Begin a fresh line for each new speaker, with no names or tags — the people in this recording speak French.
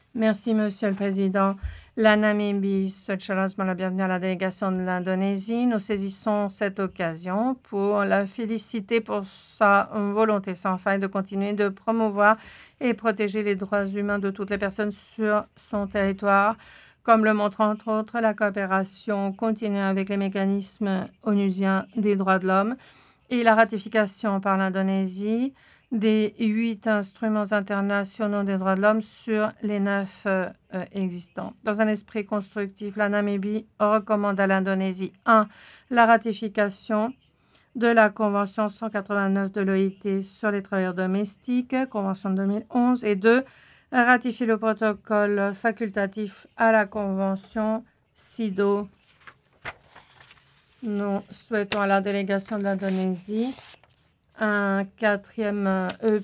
Merci, Monsieur le Président. La Namibie souhaite chaleureusement la bienvenue à la délégation de l'Indonésie. Nous saisissons cette occasion pour la féliciter pour sa volonté sans faille de continuer de promouvoir et protéger les droits humains de toutes les personnes sur son territoire, comme le montre entre autres la coopération continue avec les mécanismes onusiens des droits de l'homme et la ratification par l'Indonésie des 8 instruments internationaux des droits de l'homme sur les 9 existants. Dans un esprit constructif, la Namibie recommande à l'Indonésie 1. La ratification de la Convention 189 de l'OIT sur les travailleurs domestiques, Convention de 2011, et 2. Ratifier le protocole facultatif à la Convention CIDO. Nous souhaitons à la délégation de l'Indonésie un 4e